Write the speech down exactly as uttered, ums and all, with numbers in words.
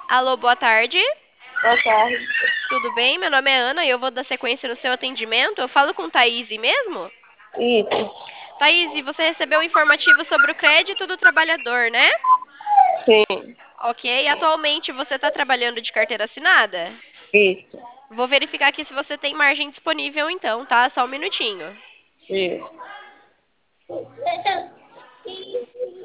Alô, boa tarde. Boa tarde. Tudo bem? Meu nome é Ana e eu vou dar sequência no seu atendimento. Eu falo com Thaís mesmo? Isso, Thaís, você recebeu um informativo sobre o crédito do trabalhador, né? sim, Ok. Atualmente você está trabalhando de carteira assinada? isso, Vou verificar aqui se você tem margem disponível então, tá? Só um minutinho. isso.